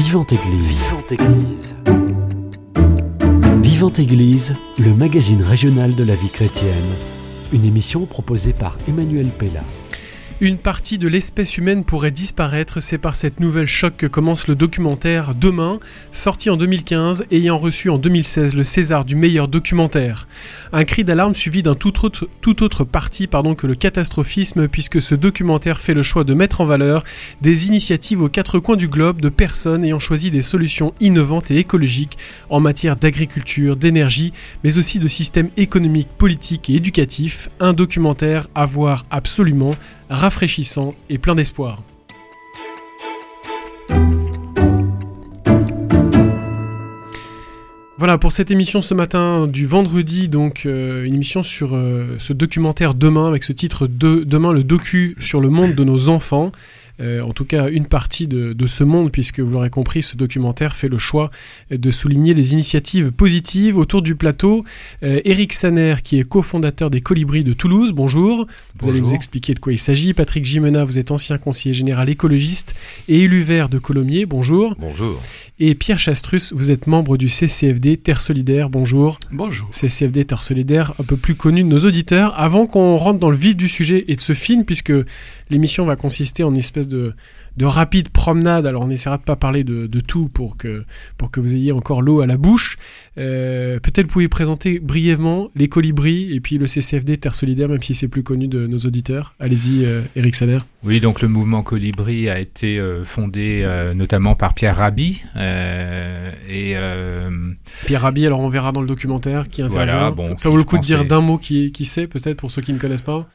Vivante Église. Vivante Église, le magazine régional de la vie chrétienne. Une émission proposée par Emmanuel Pella. Une partie de l'espèce humaine pourrait disparaître, c'est par cette nouvelle choc que commence le documentaire Demain, sorti en 2015 et ayant reçu en 2016 le César du meilleur documentaire. Un cri d'alarme suivi d'un tout autre parti que le catastrophisme, puisque ce documentaire fait le choix de mettre en valeur des initiatives aux quatre coins du globe de personnes ayant choisi des solutions innovantes et écologiques en matière d'agriculture, d'énergie, mais aussi de systèmes économiques, politiques et éducatifs. Un documentaire à voir absolument, rafraîchissant et plein d'espoir. Voilà pour cette émission ce matin du vendredi, donc une émission sur ce documentaire Demain, avec ce titre Demain, le docu sur le monde de nos enfants. En tout cas une partie de ce monde, puisque vous l'aurez compris, ce documentaire fait le choix de souligner les initiatives positives autour du plateau. Éric Saner, qui est cofondateur des Colibris de Toulouse, bonjour. Vous allez nous expliquer de quoi il s'agit. Patrick Gimena, vous êtes ancien conseiller général écologiste et élu vert de Colomiers, bonjour. Bonjour. Et Pierre Chastrus, vous êtes membre du CCFD Terre Solidaire, bonjour. Bonjour. CCFD Terre Solidaire, un peu plus connu de nos auditeurs. Avant qu'on rentre dans le vif du sujet et de ce film, puisque l'émission va consister en une espèce de rapide promenade, alors on essaiera de pas parler de tout pour que vous ayez encore l'eau à la bouche. Peut-être vous pouvez présenter brièvement les Colibris et puis le CCFD Terre Solidaire, même si c'est plus connu de nos auditeurs. Allez-y, Éric Saner. Oui, donc le mouvement Colibri a été fondé notamment par Pierre Rabhi. Pierre Rabhi, alors on verra dans le documentaire qui intervient. Voilà, ça vaut le coup de dire d'un mot qui c'est, peut-être pour ceux qui ne connaissent pas.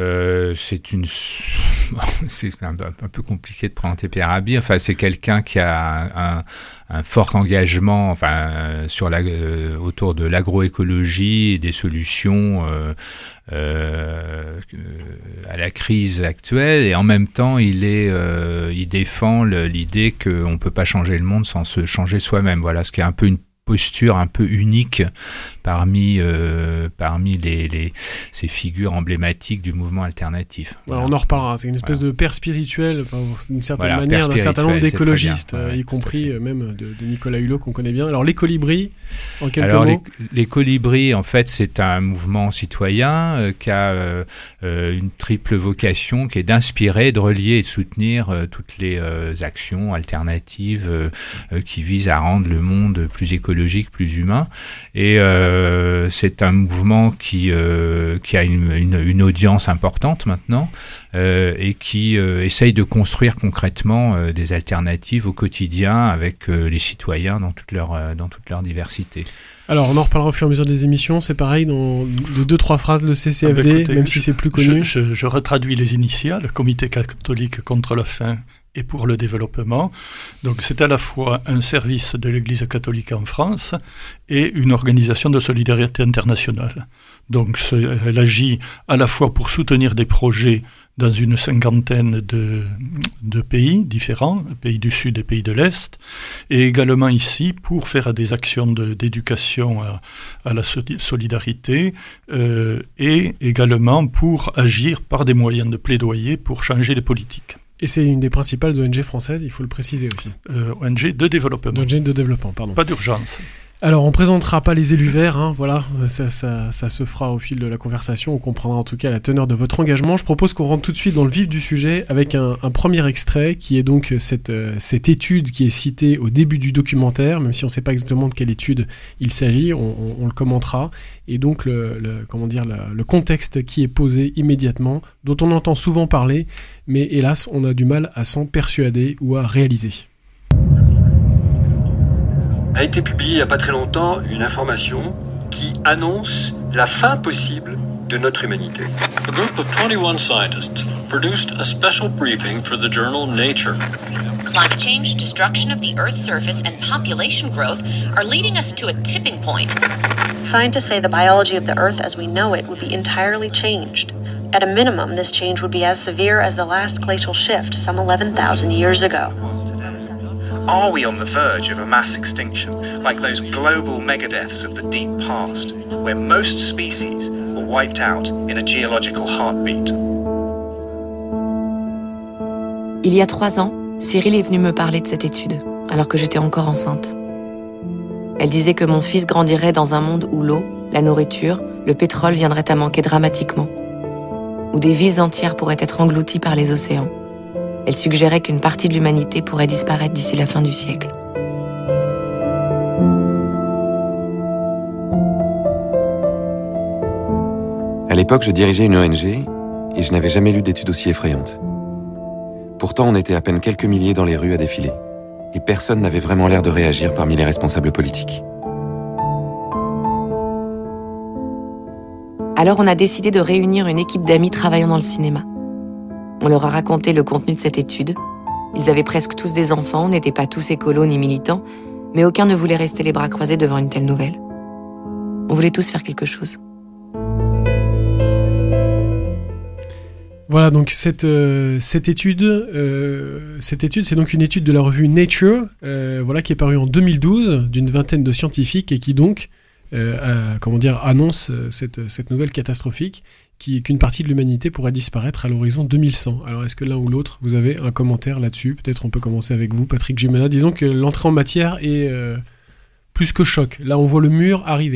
C'est un peu compliqué de présenter Pierre Rabhi. Enfin, c'est quelqu'un qui a un fort engagement autour de l'agroécologie et des solutions à la crise actuelle, et en même temps il défend l'idée qu'on ne peut pas changer le monde sans se changer soi-même. Voilà, ce qui est un peu une posture un peu unique parmi ces figures emblématiques du mouvement alternatif. Voilà. On en reparlera, c'est une espèce de père spirituel, d'une certaine manière, d'un certain nombre d'écologistes, y compris même de Nicolas Hulot qu'on connaît bien. Alors les Colibris, en quelques mots. Les Colibris, en fait, c'est un mouvement citoyen qui a une triple vocation, qui est d'inspirer, de relier et de soutenir toutes les actions alternatives qui visent à rendre le monde plus écologique, plus humain. Et c'est un mouvement qui a une audience importante maintenant et qui essaye de construire concrètement des alternatives au quotidien avec les citoyens dans toute leur diversité. Alors on en reparlera au fur et à mesure des émissions, c'est pareil, de 2-3 phrases le CCFD, écoutez, même si c'est plus connu. Je retraduis les initiales, Comité catholique contre la faim et pour le développement. Donc c'est à la fois un service de l'Église catholique en France et une organisation de solidarité internationale. Donc elle agit à la fois pour soutenir des projets dans une 50aine de pays différents, pays du Sud et pays de l'Est, et également ici pour faire des actions d'éducation à la solidarité, et également pour agir par des moyens de plaidoyer pour changer les politiques. Et c'est une des principales ONG françaises, il faut le préciser aussi. ONG de développement. ONG de développement, pardon. Pas d'urgence. Alors, on ne présentera pas les élus verts, voilà, ça se fera au fil de la conversation, on comprendra en tout cas la teneur de votre engagement. Je propose qu'on rentre tout de suite dans le vif du sujet avec un premier extrait qui est donc cette étude qui est citée au début du documentaire, même si on ne sait pas exactement de quelle étude il s'agit, on le commentera. Et donc le contexte qui est posé immédiatement, dont on entend souvent parler, mais hélas, on a du mal à s'en persuader ou à réaliser. A été publiée il n'y a pas très longtemps une information qui annonce la fin possible de notre humanité. A group of 21 scientists produced a special briefing for the journal Nature. Climate change, destruction of the Earth's surface, and population growth are leading us to a tipping point. Scientists say the biology of the Earth as we know it would be entirely changed. At a minimum, this change would be as severe as the last glacial shift some 11,000 years ago. Are we on the verge of a mass extinction, like those global megadeaths of the deep past, where most species were wiped out in a geological heartbeat? Il y a 3 ans, Cyril est venu me parler de cette étude. alors que j'étais encore enceinte. Elle disait que mon fils grandirait dans un monde où l'eau, la nourriture, le pétrole viendraient à manquer dramatiquement, où des villes entières pourraient être englouties par les océans. Elle suggérait qu'une partie de l'humanité pourrait disparaître d'ici la fin du siècle. À l'époque, je dirigeais une ONG et je n'avais jamais lu d'études aussi effrayantes. Pourtant, on était à peine quelques milliers dans les rues à défiler et personne n'avait vraiment l'air de réagir parmi les responsables politiques. Alors on a décidé de réunir une équipe d'amis travaillant dans le cinéma. On leur a raconté le contenu de cette étude. Ils avaient presque tous des enfants, n'étaient pas tous écolos ni militants, mais aucun ne voulait rester les bras croisés devant une telle nouvelle. On voulait tous faire quelque chose. Voilà, donc cette étude, c'est donc une étude de la revue Nature, qui est parue en 2012 d'une vingtaine de scientifiques et qui donc annonce cette nouvelle catastrophique qu'une partie de l'humanité pourrait disparaître à l'horizon 2100. Alors est-ce que l'un ou l'autre, vous avez un commentaire là-dessus ? Peut-être on peut commencer avec vous, Patrick Gimena. Disons que l'entrée en matière est plus que choc. Là, on voit le mur arriver.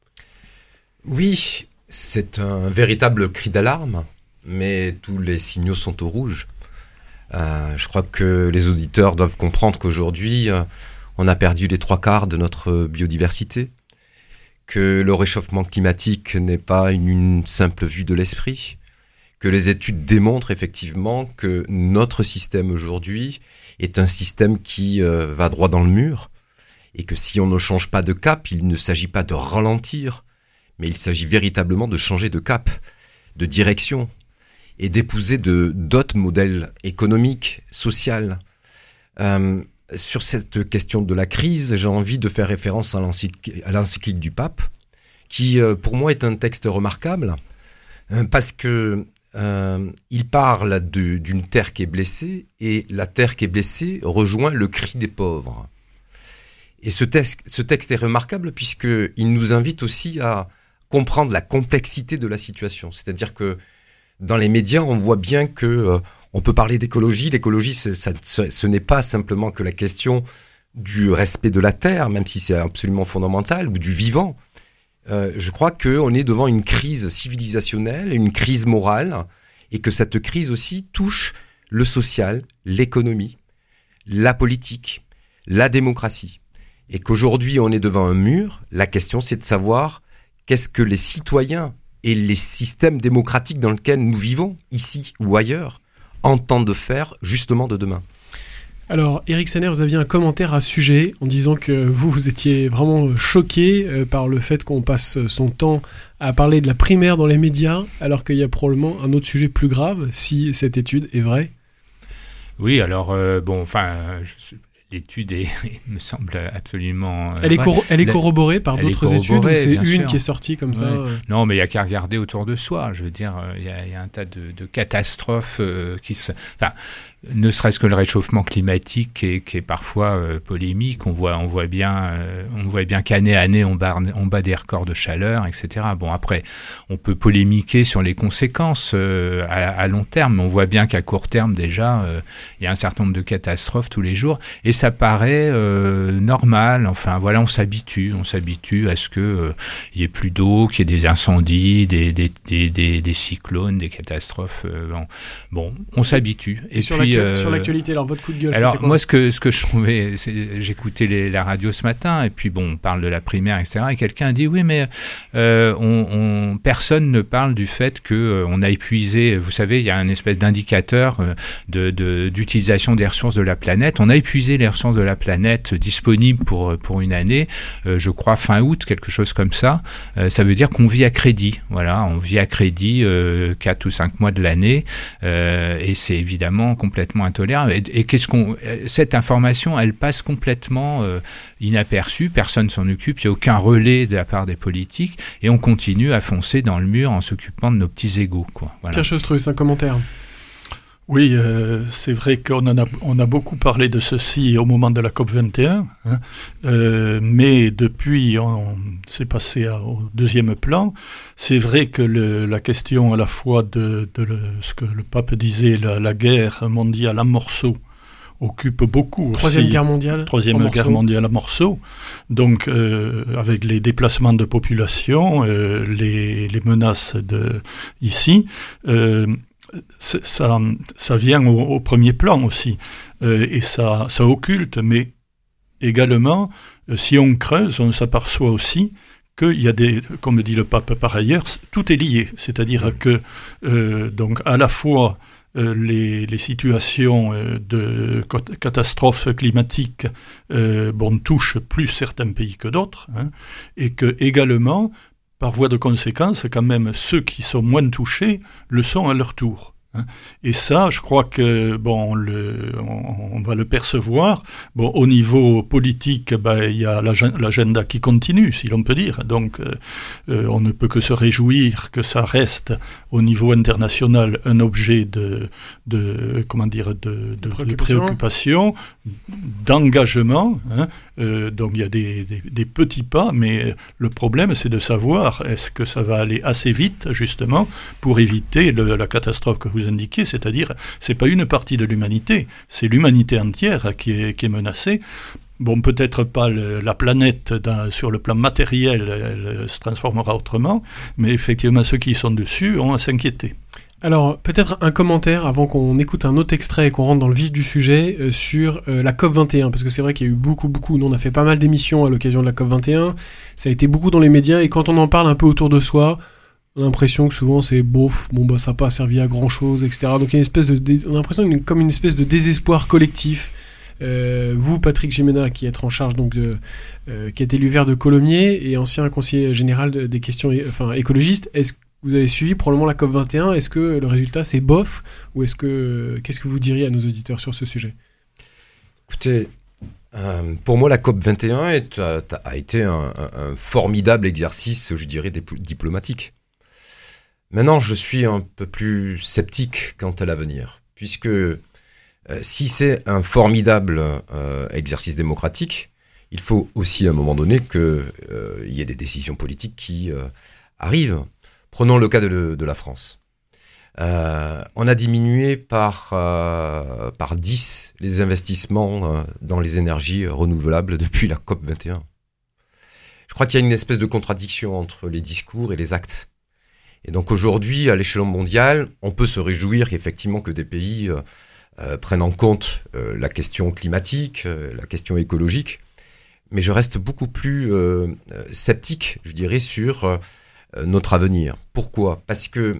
Oui, c'est un véritable cri d'alarme. Mais tous les signaux sont au rouge. Je crois que les auditeurs doivent comprendre qu'aujourd'hui, on a perdu les 3/4 de notre biodiversité, que le réchauffement climatique n'est pas une simple vue de l'esprit, que les études démontrent effectivement que notre système aujourd'hui est un système qui va droit dans le mur, et que si on ne change pas de cap, il ne s'agit pas de ralentir, mais il s'agit véritablement de changer de cap, de direction, et d'épouser d'autres modèles économiques, sociaux. Sur cette question de la crise, j'ai envie de faire référence à l'encyclique du pape, qui pour moi est un texte remarquable, parce que il parle d'une terre qui est blessée, et la terre qui est blessée rejoint le cri des pauvres. Et ce texte est remarquable puisqu'il nous invite aussi à comprendre la complexité de la situation. C'est-à-dire que dans les médias, on voit bien que on peut parler d'écologie. L'écologie, ce n'est pas simplement que la question du respect de la terre, même si c'est absolument fondamental, ou du vivant. Je crois qu'on est devant une crise civilisationnelle, une crise morale, et que cette crise aussi touche le social, l'économie, la politique, la démocratie. Et qu'aujourd'hui, on est devant un mur. La question, c'est de savoir qu'est-ce que les citoyens et les systèmes démocratiques dans lesquels nous vivons, ici ou ailleurs, entendent faire justement de demain. Alors, Éric Saner, vous aviez un commentaire à ce sujet en disant que vous étiez vraiment choqué par le fait qu'on passe son temps à parler de la primaire dans les médias, alors qu'il y a probablement un autre sujet plus grave, si cette étude est vraie. Oui, alors, l'étude me semble absolument... Elle est corroborée par d'autres études, ou c'est une sûr. Qui est sortie comme ça Non, mais il n'y a qu'à regarder autour de soi. Je veux dire, il y a un tas de catastrophes ne serait-ce que le réchauffement climatique qui est parfois polémique. On voit bien qu'année à année, on bat des records de chaleur, etc. Bon, après, on peut polémiquer sur les conséquences à long terme, mais on voit bien qu'à court terme, déjà, il y a un certain nombre de catastrophes tous les jours. Et ça paraît normal. Enfin, voilà, on s'habitue à ce qu'il y ait plus d'eau, qu'il y ait des incendies, des cyclones, des catastrophes. Bon, on s'habitue. Et puis, sur l'actualité, alors votre coup de gueule, alors c'était quoi ? Moi, ce que je trouvais, j'écoutais la radio ce matin, et puis on parle de la primaire, etc. Et quelqu'un a dit oui, mais personne ne parle du fait qu'on a épuisé. Vous savez, il y a un espèce d'indicateur d'utilisation des ressources de la planète. On a épuisé les ressources de la planète disponibles pour une année, je crois fin août, quelque chose comme ça. Ça veut dire qu'on vit à crédit. Voilà, on vit à crédit 4 ou 5 mois de l'année, et c'est évidemment complètement intolérable. Et cette information, elle passe complètement inaperçue, personne s'en occupe, il n'y a aucun relais de la part des politiques, et on continue à foncer dans le mur en s'occupant de nos petits égos, quoi. Voilà. Pierre Chaustrus, un commentaire. Oui, c'est vrai qu'on a beaucoup parlé de ceci au moment de la COP21, mais depuis, c'est passé au deuxième plan. C'est vrai que la question à la fois de ce que le pape disait, la guerre mondiale en morceaux, occupe beaucoup. Troisième guerre mondiale en morceaux. Donc, avec les déplacements de population, les menaces ici, ça vient au premier plan aussi. Et ça occulte, mais également, si on creuse, on s'aperçoit aussi qu'il y a comme dit le pape par ailleurs, tout est lié. C'est-à-dire que, donc, à la fois, les situations de catastrophes climatiques touchent plus certains pays que d'autres, et que également, par voie de conséquence, quand même, ceux qui sont moins touchés le sont à leur tour. Et ça, je crois que on va le percevoir. Au niveau politique, il y a l'agenda qui continue, si l'on peut dire. Donc, on ne peut que se réjouir que ça reste au niveau international un objet de préoccupation, d'engagement. Donc, il y a des petits pas, mais le problème, c'est de savoir est-ce que ça va aller assez vite, justement, pour éviter la catastrophe que vous indiquez, c'est-à-dire, c'est pas une partie de l'humanité, c'est l'humanité entière qui est menacée. Bon, peut-être pas la planète sur le plan matériel, elle se transformera autrement, mais effectivement, ceux qui sont dessus ont à s'inquiéter. Alors, peut-être un commentaire avant qu'on écoute un autre extrait et qu'on rentre dans le vif du sujet sur la COP21, parce que c'est vrai qu'il y a eu beaucoup, nous on a fait pas mal d'émissions à l'occasion de la COP21, ça a été beaucoup dans les médias, et quand on en parle un peu autour de soi, on a l'impression que souvent c'est bof, ça n'a pas servi à grand chose, etc. Donc il y a une espèce on a l'impression comme une espèce de désespoir collectif. Vous, Patrick Géménat, qui êtes en charge donc qui est élu vert de Colomiers et ancien conseiller général des questions écologistes, est-ce que vous avez suivi probablement la COP21? Est-ce que le résultat c'est bof, ou qu'est-ce que vous diriez à nos auditeurs sur ce sujet? Écoutez, pour moi la COP21 a été un formidable exercice, je dirais, diplomatique. Maintenant, je suis un peu plus sceptique quant à l'avenir, puisque si c'est un formidable exercice démocratique, il faut aussi à un moment donné qu'il y ait des décisions politiques qui arrivent. Prenons le cas de la France. On a diminué par 10 les investissements dans les énergies renouvelables depuis la COP21. Je crois qu'il y a une espèce de contradiction entre les discours et les actes. Et donc aujourd'hui, à l'échelon mondial, on peut se réjouir effectivement que des pays prennent en compte la question climatique, la question écologique, mais je reste beaucoup plus sceptique, je dirais, sur notre avenir. Pourquoi ? Parce que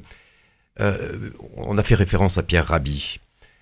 on a fait référence à Pierre Rabhi.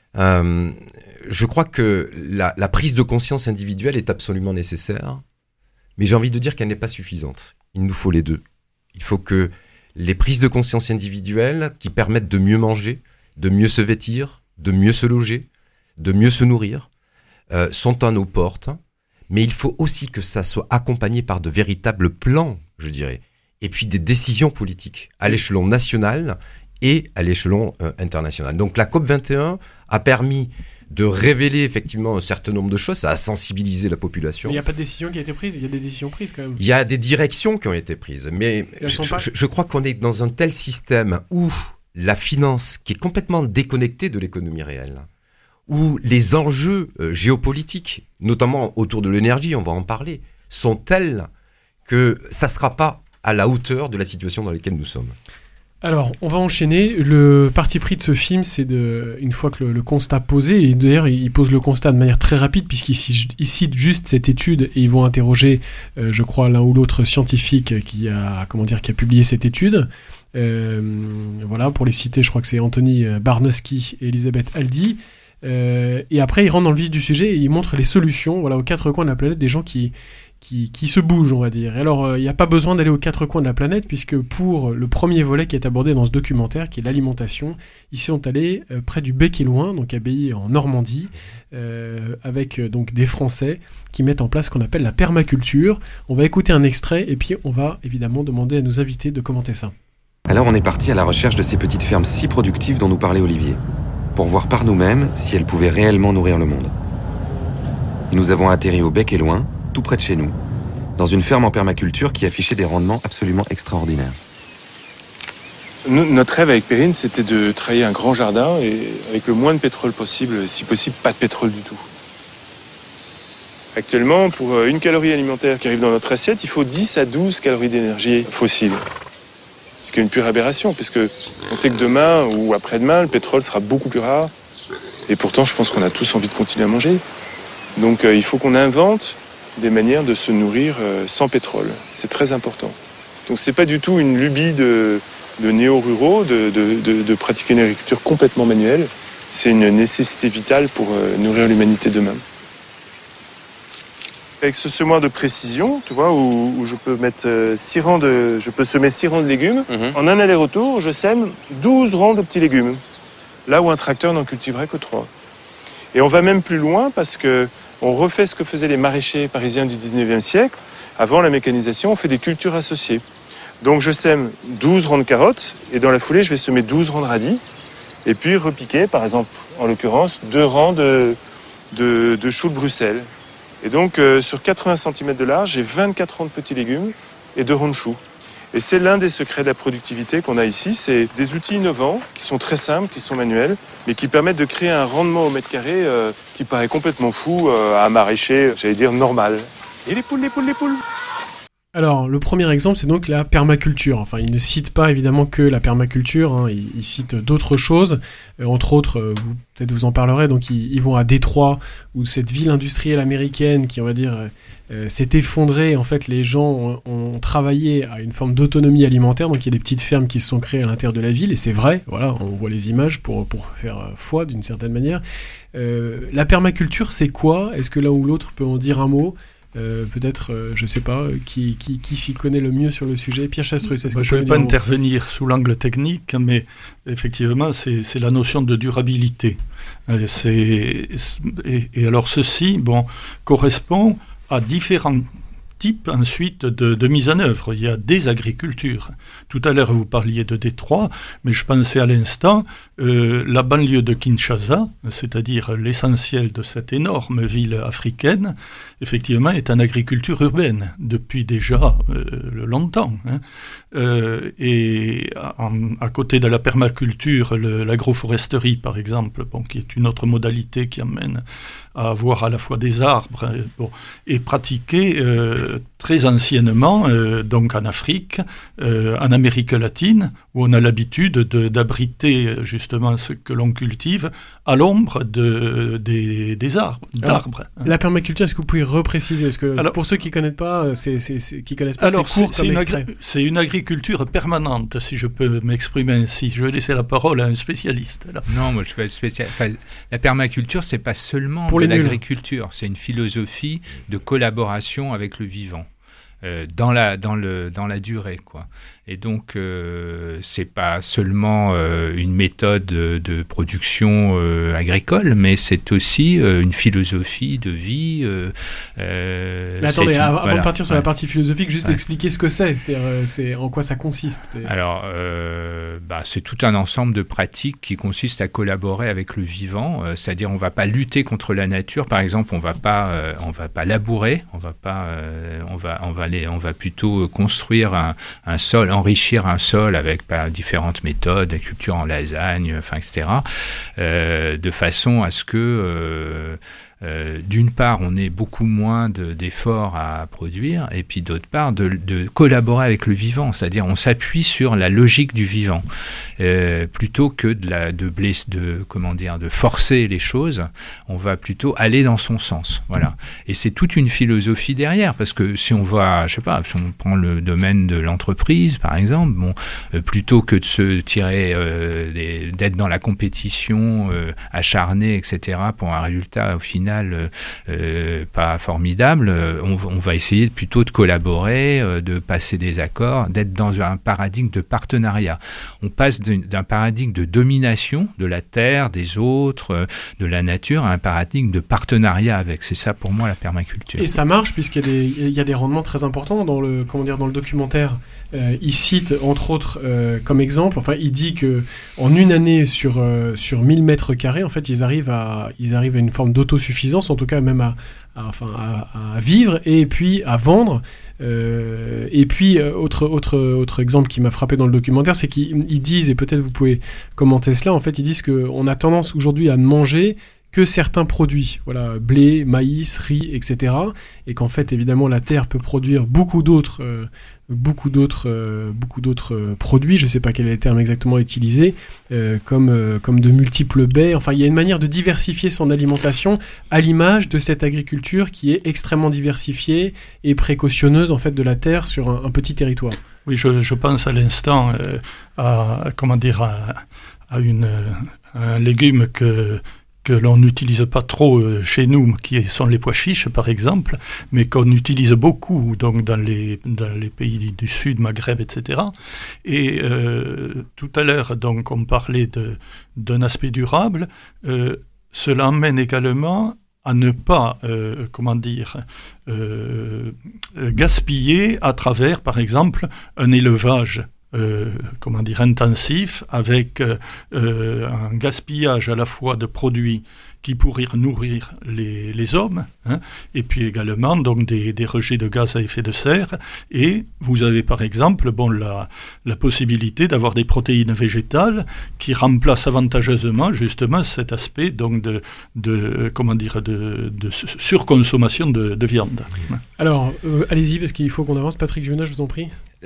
Je crois que la prise de conscience individuelle est absolument nécessaire, mais j'ai envie de dire qu'elle n'est pas suffisante. Il nous faut les deux. Il faut que les prises de conscience individuelles qui permettent de mieux manger, de mieux se vêtir, de mieux se loger, de mieux se nourrir, sont à nos portes, mais il faut aussi que ça soit accompagné par de véritables plans, je dirais, et puis des décisions politiques à l'échelon national et à l'échelon international. Donc la COP21 a permis de révéler effectivement un certain nombre de choses, ça a sensibilisé la population. Mais il n'y a pas de décision qui a été prise, il y a des décisions prises quand même. Il y a des directions qui ont été prises, mais je crois qu'on est dans un tel système où la finance, qui est complètement déconnectée de l'économie réelle, où les enjeux géopolitiques, notamment autour de l'énergie, on va en parler, sont tels que ça ne sera pas à la hauteur de la situation dans laquelle nous sommes. Alors, on va enchaîner. Le parti pris de ce film, c'est une fois que le constat posé, et d'ailleurs, il pose le constat de manière très rapide, puisqu'il cite juste cette étude, et ils vont interroger, je crois, l'un ou l'autre scientifique qui a publié cette étude. Voilà, pour les citer, je crois que c'est Anthony Barnowski et Elisabeth Aldi. Et après, il rentre dans le vif du sujet et il montre les solutions, voilà, aux quatre coins de la planète, des gens qui se bougent, on va dire. Et alors, il n'y a pas besoin d'aller aux quatre coins de la planète, puisque pour le premier volet qui est abordé dans ce documentaire, qui est l'alimentation, ils sont allés près du Bec-et-Loing, donc abbaye en Normandie, avec donc des Français qui mettent en place ce qu'on appelle la permaculture. On va écouter un extrait, et puis on va évidemment demander à nos invités de commenter ça. Alors on est parti à la recherche de ces petites fermes si productives dont nous parlait Olivier, pour voir par nous-mêmes si elles pouvaient réellement nourrir le monde. Et nous avons atterri au Bec-et-Loing, tout près de chez nous, dans une ferme en permaculture qui affichait des rendements absolument extraordinaires. Notre rêve avec Perrine, c'était de travailler un grand jardin et avec le moins de pétrole possible, si possible pas de pétrole du tout. Actuellement, pour une calorie alimentaire qui arrive dans notre assiette, il faut 10 à 12 calories d'énergie fossile. Ce qui est une pure aberration, puisque on sait que demain ou après-demain, le pétrole sera beaucoup plus rare. Et pourtant, je pense qu'on a tous envie de continuer à manger. Donc il faut qu'on invente des manières de se nourrir sans pétrole. C'est très important. Donc c'est pas du tout une lubie de néo-ruraux de pratiquer une agriculture complètement manuelle. C'est une nécessité vitale pour nourrir l'humanité demain. Avec ce semoir de précision, tu vois, où je peux mettre je peux semer 6 rangs de légumes. En un aller-retour, je sème 12 rangs de petits légumes. Là où un tracteur n'en cultiverait que 3. Et on va même plus loin parce que on refait ce que faisaient les maraîchers parisiens du 19e siècle. Avant la mécanisation, on fait des cultures associées. Donc je sème 12 rangs de carottes et dans la foulée, je vais semer 12 rangs de radis. Et puis repiquer, par exemple, en l'occurrence, 2 rangs de choux de Bruxelles. Et donc, sur 80 cm de large, j'ai 24 rangs de petits légumes et 2 rangs de choux. Et c'est l'un des secrets de la productivité qu'on a ici. C'est des outils innovants qui sont très simples, qui sont manuels, mais qui permettent de créer un rendement au mètre carré qui paraît complètement fou à un maraîcher, j'allais dire, normal. Et les poules. Alors, le premier exemple, c'est donc la permaculture. Enfin, il ne cite pas évidemment que la permaculture, hein, il cite d'autres choses. Entre autres, peut-être vous en parlerez, donc ils vont à Détroit, où cette ville industrielle américaine qui, on va dire, s'est effondrée. En fait, les gens ont travaillé à une forme d'autonomie alimentaire, donc il y a des petites fermes qui se sont créées à l'intérieur de la ville, et c'est vrai, voilà, on voit les images pour faire foi d'une certaine manière. La permaculture, c'est quoi ? Est-ce que l'un ou l'autre peut en dire un mot ? Peut-être, je ne sais pas, qui s'y connaît le mieux sur le sujet. Pierre Chastrus, est-ce que je ne vais pas intervenir sous l'angle technique, mais effectivement, c'est la notion de durabilité. Et alors ceci correspond à différents types ensuite de mise en œuvre. Il y a des agricultures. Tout à l'heure, vous parliez de Détroit, mais je pensais à l'instant, la banlieue de Kinshasa, c'est-à-dire l'essentiel de cette énorme ville africaine, effectivement, est en agriculture urbaine depuis déjà longtemps. Et à côté de la permaculture, l'agroforesterie, par exemple, qui est une autre modalité qui amène à avoir à la fois des arbres, et pratiquée très anciennement, donc en Afrique, en Amérique latine, où on a l'habitude d'abriter justement ce que l'on cultive à l'ombre des arbres, d'arbres. La permaculture, est-ce que vous pouvez repréciser ? Parce que pour ceux qui ne connaissent pas, c'est court comme extrait. C'est une agriculture permanente, si je peux m'exprimer ainsi. Je vais laisser la parole à un spécialiste. Là. Non, moi je peux être spécialiste. Enfin, la permaculture, c'est pas seulement de l'agriculture, c'est une philosophie de collaboration avec le vivant. Dans la durée, quoi. Et donc, c'est pas seulement une méthode de production agricole, mais c'est aussi une philosophie de vie. Mais attendez, avant de partir sur la partie philosophique, juste expliquer ce que c'est. C'est-à-dire, c'est en quoi ça consiste. Alors, c'est tout un ensemble de pratiques qui consistent à collaborer avec le vivant. C'est-à-dire, on va pas lutter contre la nature. Par exemple, on va pas labourer. On va plutôt construire un sol, enrichir un sol avec différentes méthodes, la culture en lasagne, etc., de façon à ce que d'une part, on ait beaucoup moins d'efforts à produire, et puis d'autre part, de collaborer avec le vivant, c'est-à-dire on s'appuie sur la logique du vivant, plutôt que de forcer les choses, on va plutôt aller dans son sens, voilà. Et c'est toute une philosophie derrière, parce que si on va, si on prend le domaine de l'entreprise, par exemple, plutôt que de se tirer, d'être dans la compétition acharnée, etc., pour un résultat au final pas formidable, on va essayer plutôt de collaborer, de passer des accords, d'être dans un paradigme de partenariat. On passe d'un paradigme de domination de la terre, des autres, de la nature, à un paradigme de partenariat avec. C'est ça pour moi la permaculture. Et ça marche puisqu'il y a des rendements très importants dans le documentaire. Il cite entre autres comme exemple, il dit que en une année sur 1000 mètres carrés, en fait, ils arrivent à une forme d'autosuffisance, en tout cas même à vivre et puis à vendre Et puis, autre exemple qui m'a frappé dans le documentaire, c'est qu'ils disent, et peut-être vous pouvez commenter cela, en fait, ils disent qu'on a tendance aujourd'hui à ne manger que certains produits, voilà, blé, maïs, riz, etc. Et qu'en fait, évidemment, la terre peut produire beaucoup d'autres produits, je ne sais pas quel est le terme exactement utilisé, comme de multiples baies. Enfin, il y a une manière de diversifier son alimentation à l'image de cette agriculture qui est extrêmement diversifiée et précautionneuse en fait de la terre sur un petit territoire. Oui, je pense à l'instant à un légume que l'on n'utilise pas trop chez nous, qui sont les pois chiches par exemple, mais qu'on utilise beaucoup donc dans les pays du Sud, Maghreb, etc. Et tout à l'heure, donc, on parlait d'un aspect durable. Cela emmène également à ne pas gaspiller à travers, par exemple, un élevage intensif, avec un gaspillage à la fois de produits qui pourraient nourrir les hommes, et puis également donc des rejets de gaz à effet de serre. Et vous avez par exemple la possibilité d'avoir des protéines végétales qui remplacent avantageusement justement cet aspect donc de surconsommation de viande. Alors, allez-y, parce qu'il faut qu'on avance. Patrick Juvenal, je vous en prie.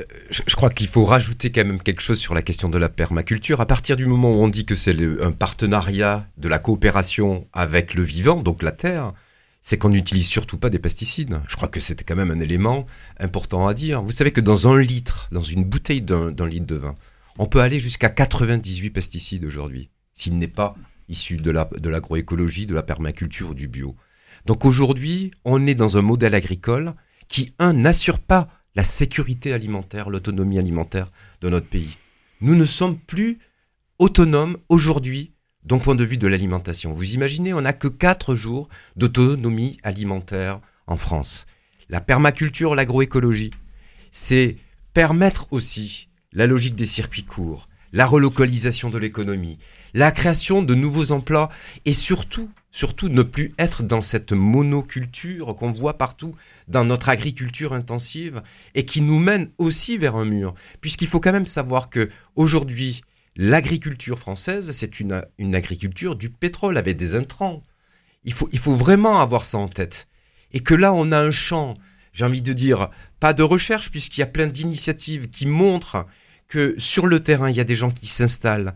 Je crois qu'il faut rajouter quand même quelque chose sur la question de la permaculture. À partir du moment où on dit que c'est un partenariat de la coopération avec le vivant, donc la terre, c'est qu'on n'utilise surtout pas des pesticides. Je crois que c'était quand même un élément important à dire. Vous savez que dans une bouteille d'un litre de vin, on peut aller jusqu'à 98 pesticides aujourd'hui, s'il n'est pas issu de l'agroécologie, de la permaculture ou du bio. Donc aujourd'hui, on est dans un modèle agricole qui, n'assure pas la sécurité alimentaire, l'autonomie alimentaire de notre pays. Nous ne sommes plus autonomes aujourd'hui d'un point de vue de l'alimentation. Vous imaginez, on n'a que 4 jours d'autonomie alimentaire en France. La permaculture, l'agroécologie, c'est permettre aussi la logique des circuits courts, la relocalisation de l'économie, la création de nouveaux emplois et surtout ne plus être dans cette monoculture qu'on voit partout dans notre agriculture intensive et qui nous mène aussi vers un mur. Puisqu'il faut quand même savoir qu'aujourd'hui, l'agriculture française, c'est une agriculture du pétrole avec des intrants. Il faut vraiment avoir ça en tête. Et que là, on a un champ, j'ai envie de dire, pas de recherche, puisqu'il y a plein d'initiatives qui montrent que sur le terrain, il y a des gens qui s'installent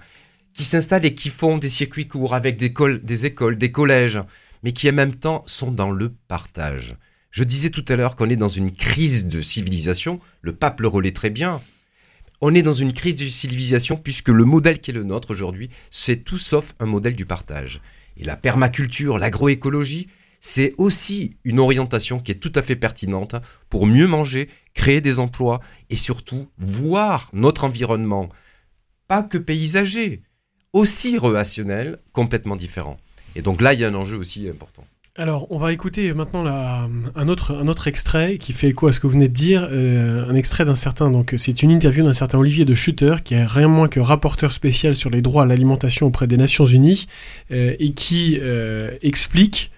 et qui font des circuits courts avec des écoles, des collèges, mais qui en même temps sont dans le partage. Je disais tout à l'heure qu'on est dans une crise de civilisation, le pape le relaie très bien. On est dans une crise de civilisation puisque le modèle qui est le nôtre aujourd'hui, c'est tout sauf un modèle du partage. Et la permaculture, l'agroécologie, c'est aussi une orientation qui est tout à fait pertinente pour mieux manger, créer des emplois et surtout voir notre environnement, pas que paysager, aussi relationnel, complètement différent. Et donc là, il y a un enjeu aussi important. Alors, on va écouter maintenant un autre extrait qui fait écho à ce que vous venez de dire, un extrait d'un certain, donc c'est une interview d'un certain Olivier de Schutter, qui est rien moins que rapporteur spécial sur les droits à l'alimentation auprès des Nations Unies, et qui explique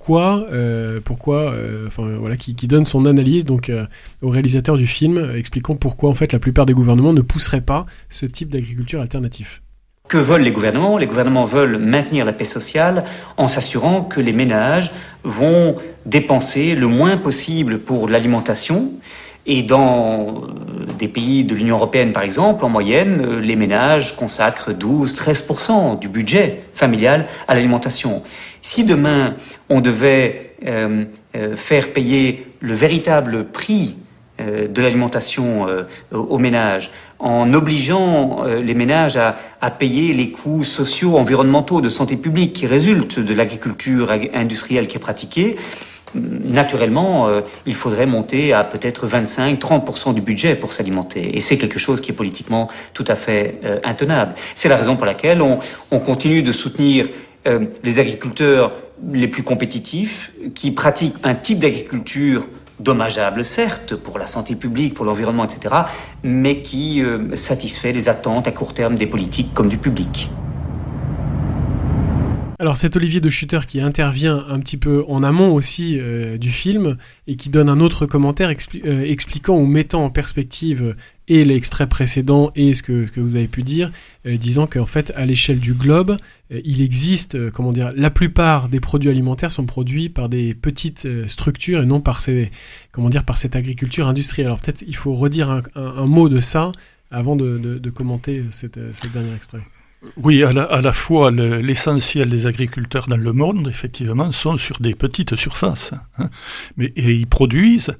qui donne son analyse donc au réalisateur du film, expliquant pourquoi en fait la plupart des gouvernements ne pousseraient pas ce type d'agriculture alternative. Que veulent les gouvernements ? Les gouvernements veulent maintenir la paix sociale en s'assurant que les ménages vont dépenser le moins possible pour l'alimentation. Et dans des pays de l'Union européenne, par exemple, en moyenne, les ménages consacrent 12-13% du budget familial à l'alimentation. Si demain, on devait faire payer le véritable prix de l'alimentation aux ménages, en obligeant les ménages à payer les coûts sociaux, environnementaux, de santé publique qui résultent de l'agriculture industrielle qui est pratiquée, naturellement, il faudrait monter à peut-être 25-30% du budget pour s'alimenter. Et c'est quelque chose qui est politiquement tout à fait intenable. C'est la raison pour laquelle on continue de soutenir les agriculteurs les plus compétitifs qui pratiquent un type d'agriculture dommageable, certes, pour la santé publique, pour l'environnement, etc., mais qui satisfait les attentes à court terme des politiques comme du public. Alors c'est Olivier De Schutter qui intervient un petit peu en amont aussi du film et qui donne un autre commentaire expliquant ou mettant en perspective et l'extrait précédent et ce que vous avez pu dire, disant qu'en fait à l'échelle du globe, il existe, la plupart des produits alimentaires sont produits par des petites structures et non par cette agriculture industrielle. Alors peut-être il faut redire un mot de ça avant de commenter ce dernier extrait. Oui, à la fois l'essentiel des agriculteurs dans le monde, effectivement, sont sur des petites surfaces, hein, et ils produisent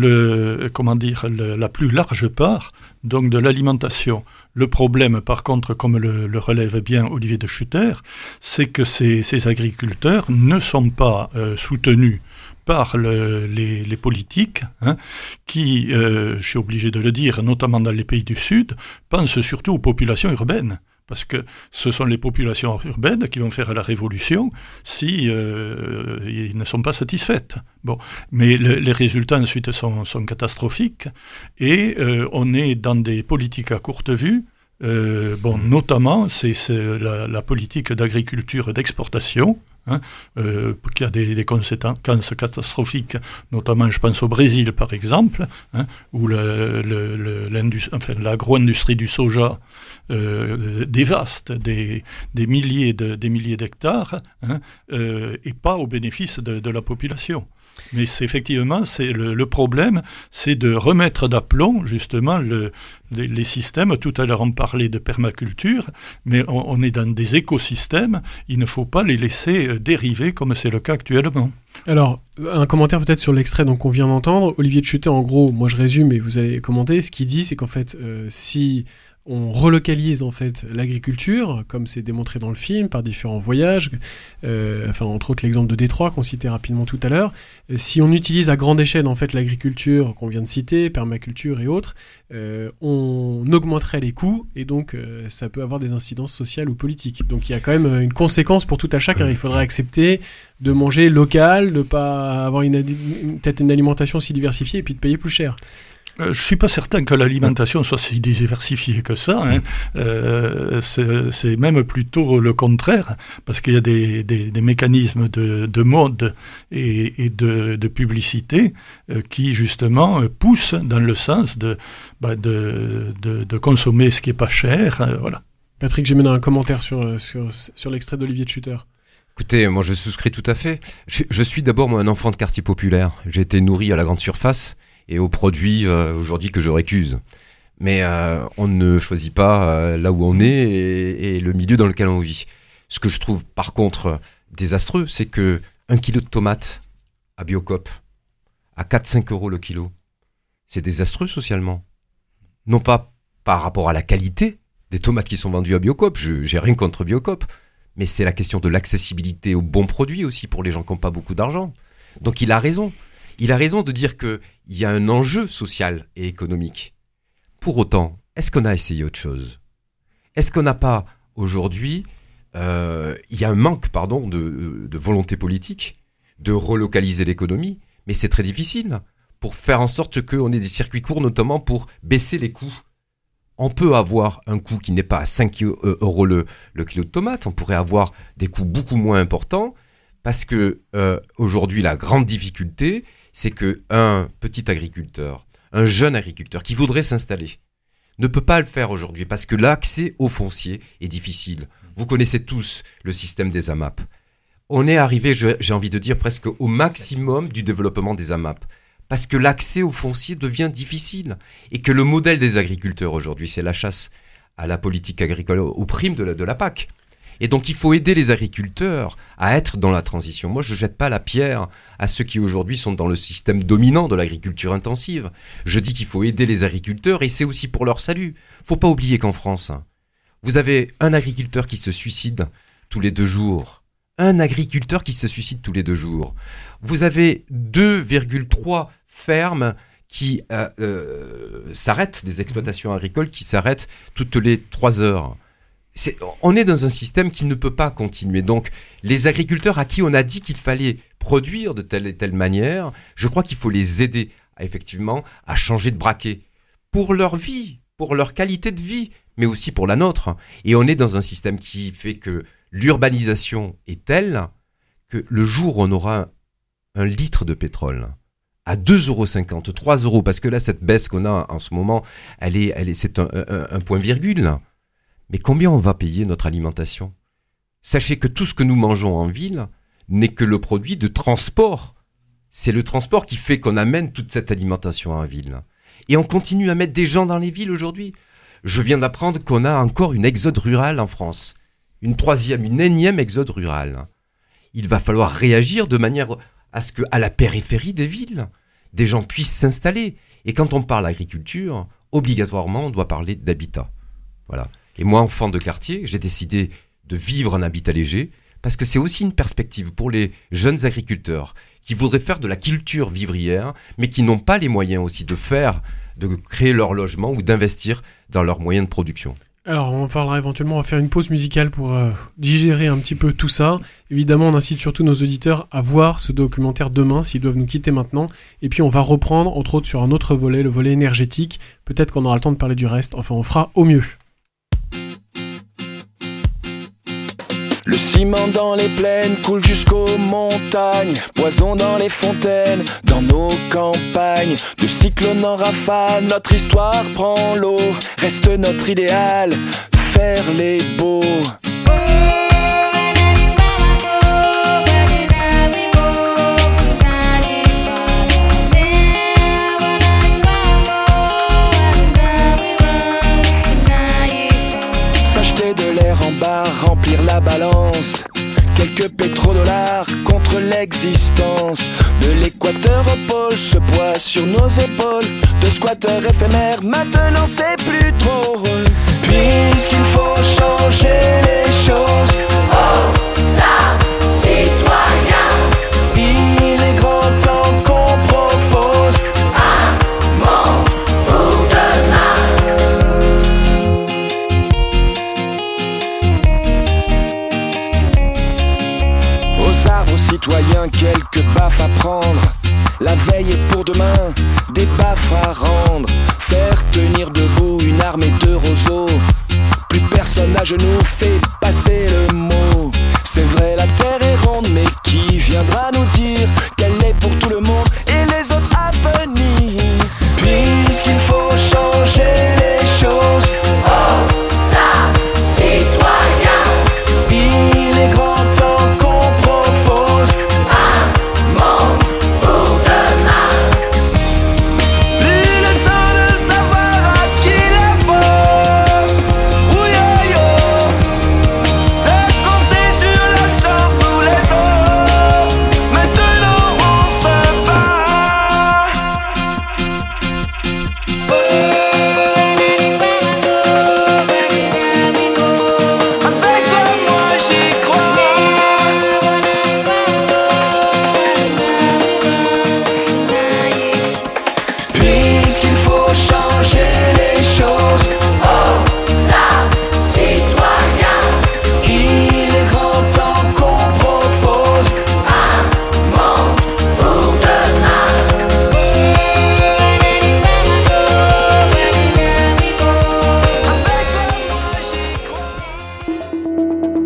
la plus large part donc de l'alimentation. Le problème, par contre, comme le relève bien Olivier De Schutter, c'est que ces agriculteurs ne sont pas soutenus par les politiques, hein, qui, je suis obligé de le dire, notamment dans les pays du Sud, pensent surtout aux populations urbaines. Parce que ce sont les populations urbaines qui vont faire la révolution si ils ne sont pas satisfaites. Bon, mais les résultats ensuite sont catastrophiques et on est dans des politiques à courte vue. Notamment, c'est la politique d'agriculture d'exportation, hein, qui a des conséquences catastrophiques, notamment je pense au Brésil par exemple, hein, où l'agro-industrie du soja dévaste des milliers d'hectares, hein, et pas au bénéfice de la population. Mais effectivement, le problème, c'est de remettre d'aplomb justement les systèmes. Tout à l'heure, on parlait de permaculture, mais on est dans des écosystèmes. Il ne faut pas les laisser dériver comme c'est le cas actuellement. Alors, un commentaire peut-être sur l'extrait qu'on vient d'entendre. Olivier De Schutter, en gros, moi je résume et vous allez commenter. Ce qu'il dit, c'est qu'en fait, si on relocalise en fait l'agriculture, comme c'est démontré dans le film, par différents voyages, entre autres l'exemple de Détroit qu'on citait rapidement tout à l'heure. Si on utilise à grande échelle en fait l'agriculture qu'on vient de citer, permaculture et autres, on augmenterait les coûts et donc ça peut avoir des incidences sociales ou politiques. Donc il y a quand même une conséquence pour tout à chacun. Il faudrait accepter de manger local, de ne pas avoir peut-être une alimentation si diversifiée et puis de payer plus cher. Je ne suis pas certain que l'alimentation soit si diversifiée que ça. Hein. C'est même plutôt le contraire, parce qu'il y a des mécanismes de mode et de publicité qui, justement, poussent dans le sens de consommer ce qui n'est pas cher. Voilà. Patrick, j'ai mené un commentaire sur l'extrait d'Olivier De Schutter. Écoutez, moi je souscris tout à fait. Je suis d'abord un enfant de quartier populaire. J'ai été nourri à la grande surface et aux produits aujourd'hui que je récuse. Mais on ne choisit pas là où on est et le milieu dans lequel on vit. Ce que je trouve par contre désastreux, c'est que 1 kilo de tomates à Biocoop à 4-5 € le kilo, c'est désastreux socialement. Non pas par rapport à la qualité des tomates qui sont vendues à Biocoop, j'ai rien contre Biocoop, mais c'est la question de l'accessibilité aux bons produits aussi pour les gens qui n'ont pas beaucoup d'argent. Donc il a raison. Il a raison de dire qu'il y a un enjeu social et économique. Pour autant, est-ce qu'on a essayé autre chose ? Est-ce qu'on n'a pas, aujourd'hui, il y a un manque de volonté politique de relocaliser l'économie, mais c'est très difficile pour faire en sorte qu'on ait des circuits courts, notamment pour baisser les coûts. On peut avoir un coût qui n'est pas à 5 € le kilo de tomates, on pourrait avoir des coûts beaucoup moins importants, parce que aujourd'hui, la grande difficulté, c'est qu'un petit agriculteur, un jeune agriculteur qui voudrait s'installer, ne peut pas le faire aujourd'hui parce que l'accès au foncier est difficile. Vous connaissez tous le système des AMAP. On est arrivé, j'ai envie de dire, presque au maximum du développement des AMAP. Parce que l'accès au foncier devient difficile. Et que le modèle des agriculteurs aujourd'hui, c'est la chasse à la politique agricole, aux primes de la PAC. Et donc il faut aider les agriculteurs à être dans la transition. Moi, je ne jette pas la pierre à ceux qui aujourd'hui sont dans le système dominant de l'agriculture intensive. Je dis qu'il faut aider les agriculteurs et c'est aussi pour leur salut. Il ne faut pas oublier qu'en France, vous avez un agriculteur qui se suicide tous les 2 jours. Un agriculteur qui se suicide tous les 2 jours. Vous avez 2,3 fermes qui s'arrêtent, des exploitations agricoles qui s'arrêtent toutes les 3 heures. On est dans un système qui ne peut pas continuer. Donc, les agriculteurs à qui on a dit qu'il fallait produire de telle et telle manière, je crois qu'il faut les aider effectivement à changer de braquet pour leur vie, pour leur qualité de vie, mais aussi pour la nôtre. Et on est dans un système qui fait que l'urbanisation est telle que le jour où on aura un litre de pétrole à 2,50 €, 3 €, parce que là, cette baisse qu'on a en ce moment, c'est un point virgule. Mais combien on va payer notre alimentation ? Sachez que tout ce que nous mangeons en ville n'est que le produit de transport. C'est le transport qui fait qu'on amène toute cette alimentation en ville. Et on continue à mettre des gens dans les villes aujourd'hui. Je viens d'apprendre qu'on a encore une exode rurale en France. Une énième exode rurale. Il va falloir réagir de manière à ce qu'à la périphérie des villes, des gens puissent s'installer. Et quand on parle agriculture, obligatoirement, on doit parler d'habitat. Voilà. Et moi, enfant de quartier, j'ai décidé de vivre en habitat léger, parce que c'est aussi une perspective pour les jeunes agriculteurs qui voudraient faire de la culture vivrière, mais qui n'ont pas les moyens aussi de créer leur logement ou d'investir dans leurs moyens de production. Alors, on parlera éventuellement, on va faire une pause musicale pour digérer un petit peu tout ça. Évidemment, on incite surtout nos auditeurs à voir ce documentaire demain, s'ils doivent nous quitter maintenant. Et puis, on va reprendre, entre autres, sur un autre volet, le volet énergétique. Peut-être qu'on aura le temps de parler du reste. Enfin, on fera au mieux. Le ciment dans les plaines coule jusqu'aux montagnes, poison dans les fontaines, dans nos campagnes. De cyclone en rafale, notre histoire prend l'eau. Reste notre idéal, faire les beaux. S'acheter de l'air en bar, remplir la balance. Quelques pétrodollars contre l'existence. De l'équateur au pôle, ce poids sur nos épaules. De squatteurs éphémères, maintenant c'est plus drôle. Puisqu'il faut changer les choses. Oh, ça, citoyen. Il est grand temps qu'on propose un monde pour demain. Aux arbres, aux citoyens, quelques baffes à prendre. La veille est pour demain, des baffes à rendre. Faire tenir debout une armée de roseaux. Plus personne à genoux fait passer le mot. C'est vrai, la terre est ronde, mais qui viendra nous dire qu'elle est pour tout le monde et les autres à venir? Puisqu'il faut changer les choses. Oh, ça, citoyen. Il est grand temps qu'on propose un monde pour demain. Plus le temps de savoir à qui la faute. Ouyo-yo. De compter sur la chance ou les autres. Maintenant on se bat. Avec toi moi j'y crois. Puisqu'il faut changer les choses. Oh, ça, citoyen. Il est grand temps qu'on propose un monde pour demain. Avec toi moi j'y crois.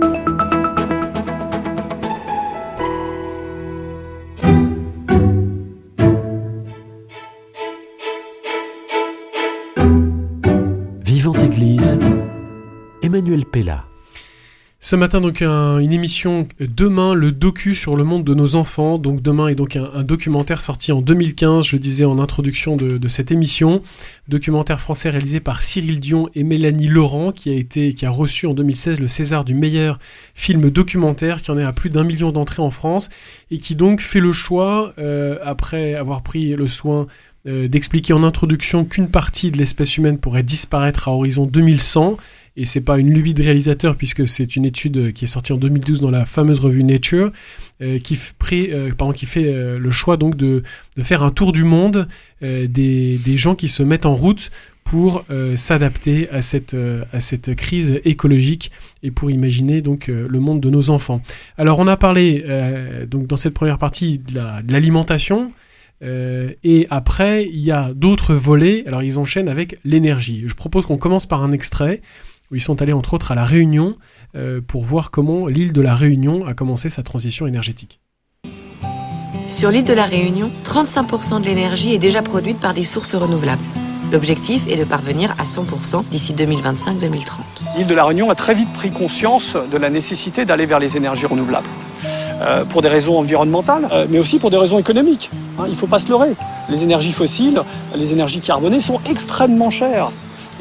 Vivante Église, Emmanuel Pella. Ce matin, donc, une émission Demain, le docu sur le monde de nos enfants. Donc, Demain est donc un documentaire sorti en 2015, je le disais en introduction de cette émission. Documentaire français réalisé par Cyril Dion et Mélanie Laurent, qui a reçu en 2016 le César du meilleur film documentaire, qui en est à plus d'1 million d'entrées en France, et qui donc fait le choix, après avoir pris le soin d'expliquer en introduction qu'une partie de l'espèce humaine pourrait disparaître à horizon 2100, et c'est pas une lubie de réalisateur puisque c'est une étude qui est sortie en 2012 dans la fameuse revue Nature, qui fait le choix donc de faire un tour du monde des gens qui se mettent en route pour s'adapter à cette crise écologique et pour imaginer donc le monde de nos enfants. Alors on a parlé donc dans cette première partie de l'alimentation. Et après, il y a d'autres volets. Alors, ils enchaînent avec l'énergie. Je propose qu'on commence par un extrait. où ils sont allés entre autres à La Réunion pour voir comment l'île de La Réunion a commencé sa transition énergétique. Sur l'île de la Réunion, 35% de l'énergie est déjà produite par des sources renouvelables. L'objectif est de parvenir à 100% d'ici 2025-2030. L'île de la Réunion a très vite pris conscience de la nécessité d'aller vers les énergies renouvelables. Pour des raisons environnementales, mais aussi pour des raisons économiques. Il ne faut pas se leurrer. Les énergies fossiles, les énergies carbonées sont extrêmement chères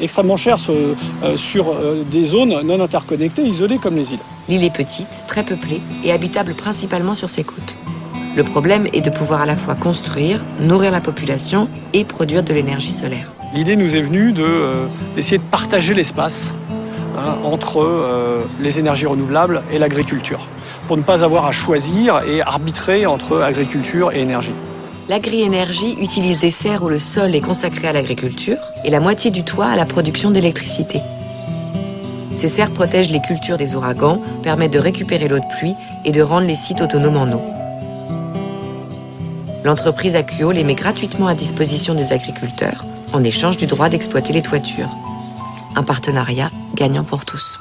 sur des zones non interconnectées, isolées comme les îles. L'île est petite, très peuplée et habitable principalement sur ses côtes. Le problème est de pouvoir à la fois construire, nourrir la population et produire de l'énergie solaire. L'idée nous est venue d'essayer de partager l'espace entre les énergies renouvelables et l'agriculture, pour ne pas avoir à choisir et arbitrer entre agriculture et énergie. L'agri-énergie utilise des serres où le sol est consacré à l'agriculture et la moitié du toit à la production d'électricité. Ces serres protègent les cultures des ouragans, permettent de récupérer l'eau de pluie et de rendre les sites autonomes en eau. L'entreprise Akuo les met gratuitement à disposition des agriculteurs en échange du droit d'exploiter les toitures. Un partenariat gagnant pour tous.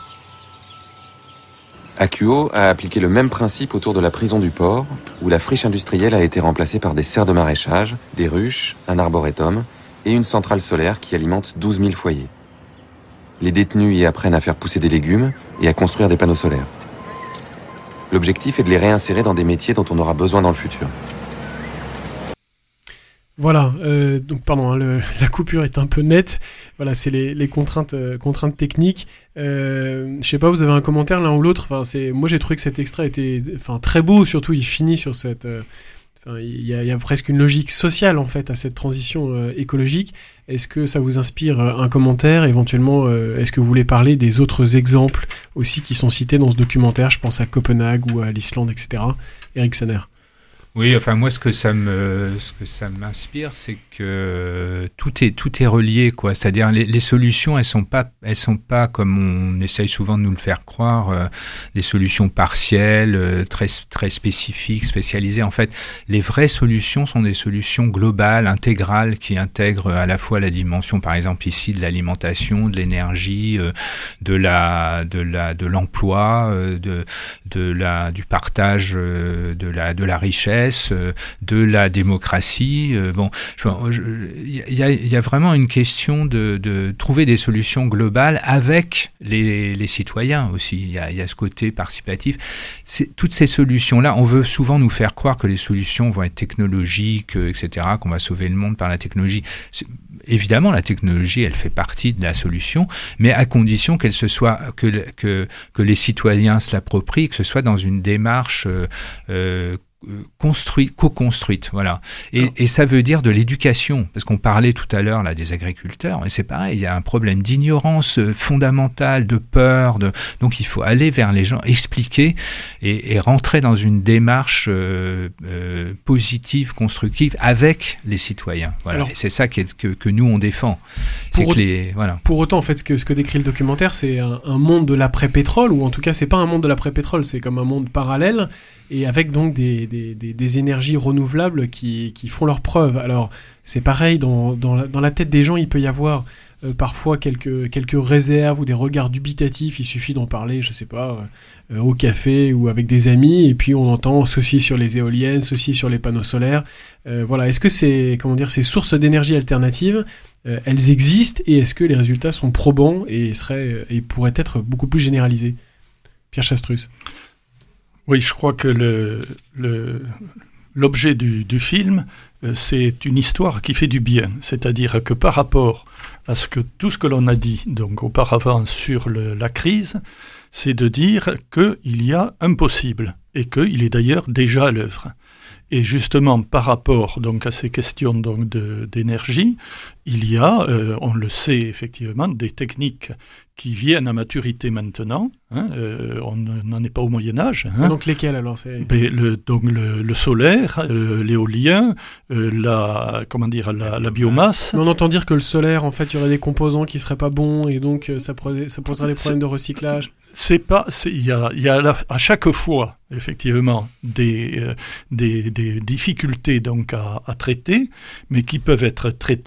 Akuo a appliqué le même principe autour de la prison du port, où la friche industrielle a été remplacée par des serres de maraîchage, des ruches, un arboretum et une centrale solaire qui alimente 12 000 foyers. Les détenus y apprennent à faire pousser des légumes et à construire des panneaux solaires. L'objectif est de les réinsérer dans des métiers dont on aura besoin dans le futur. Voilà, donc pardon, la coupure est un peu nette. Voilà, c'est les contraintes techniques. Je sais pas, vous avez un commentaire l'un ou l'autre. Moi j'ai trouvé que cet extrait était très beau, surtout il finit sur cette... il y a presque une logique sociale en fait à cette transition écologique. Est-ce que ça vous inspire un commentaire? Éventuellement, est-ce que vous voulez parler des autres exemples aussi qui sont cités dans ce documentaire? Je pense à Copenhague ou à l'Islande, etc. Eric Saner. Oui, moi, ce que ça m'inspire, c'est que tout est relié, quoi. C'est-à-dire, les solutions, elles sont pas comme on essaye souvent de nous le faire croire, des solutions partielles, très spécifiques, spécialisées. En fait, les vraies solutions sont des solutions globales, intégrales, qui intègrent à la fois la dimension, par exemple, ici, de l'alimentation, de l'énergie, de l'emploi, du partage, de la richesse, de la démocratie. Il y a vraiment une question de trouver des solutions globales avec les citoyens aussi. Il y a ce côté participatif. Toutes ces solutions-là, on veut souvent nous faire croire que les solutions vont être technologiques, etc., qu'on va sauver le monde par la technologie. Évidemment, la technologie, elle fait partie de la solution, mais à condition qu'elle se soit que les citoyens se l'approprient, que ce soit dans une démarche co-construite, voilà. Et ça veut dire de l'éducation, parce qu'on parlait tout à l'heure là des agriculteurs, et c'est pareil, il y a un problème d'ignorance fondamentale, de peur, donc il faut aller vers les gens, expliquer et rentrer dans une démarche positive, constructive avec les citoyens. Voilà. Alors, et c'est ça que nous on défend. Pour autant, en fait, ce que décrit le documentaire, c'est un monde de l'après-pétrole, ou en tout cas, c'est pas un monde de l'après-pétrole, c'est comme un monde parallèle, et avec donc des énergies renouvelables qui font leurs preuves. Alors, c'est pareil, dans la tête des gens, il peut y avoir parfois quelques réserves ou des regards dubitatifs. Il suffit d'en parler, je sais pas, au café ou avec des amis, et puis on entend ceci sur les éoliennes, ceci sur les panneaux solaires. Voilà. Est-ce que ces sources d'énergie alternatives, elles existent, et est-ce que les résultats sont probants et pourraient être beaucoup plus généralisés? Pierre Chastrus. Oui, je crois que l'objet du film, c'est une histoire qui fait du bien. C'est-à-dire que par rapport à tout ce que l'on a dit donc auparavant sur la crise, c'est de dire qu'il y a un possible, et qu'il est d'ailleurs déjà à l'œuvre. Et justement, par rapport donc à ces questions donc d'énergie, il y a, on le sait effectivement, des techniques qui viennent à maturité maintenant. On n'en est pas au Moyen-Âge. Donc lesquelles alors? Le solaire, l'éolien, la biomasse. Mais on entend dire que le solaire, en fait, il y aurait des composants qui ne seraient pas bons, et donc ça poserait des problèmes de recyclage. Il y a à chaque fois effectivement des difficultés donc à traiter, mais qui peuvent être traitées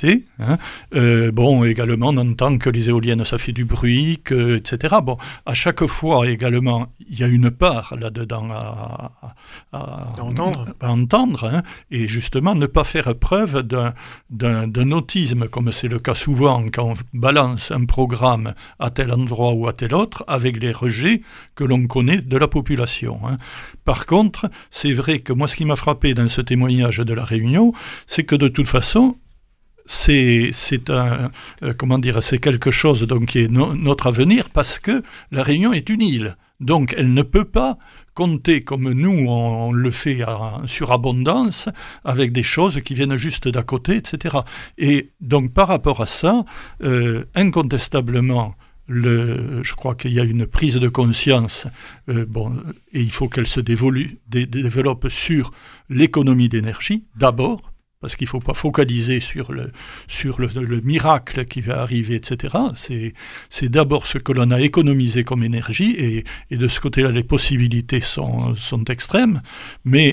Également, on entend que les éoliennes, ça fait du bruit, etc. Bon, à chaque fois, également, il y a une part là-dedans à entendre, et justement, ne pas faire preuve d'un autisme, comme c'est le cas souvent quand on balance un programme à tel endroit ou à tel autre, avec les rejets que l'on connaît de la population. Par contre, c'est vrai que moi, ce qui m'a frappé dans ce témoignage de la Réunion, c'est que de toute façon, c'est quelque chose donc, qui est notre avenir, parce que la Réunion est une île. Donc, elle ne peut pas compter comme nous, on le fait en surabondance, avec des choses qui viennent juste d'à côté, etc. Et donc, par rapport à ça, incontestablement, je crois qu'il y a une prise de conscience, et il faut qu'elle se développe sur l'économie d'énergie, d'abord, parce qu'il ne faut pas focaliser sur le miracle qui va arriver, etc. C'est d'abord ce que l'on a économisé comme énergie, et de ce côté-là, les possibilités sont extrêmes, mais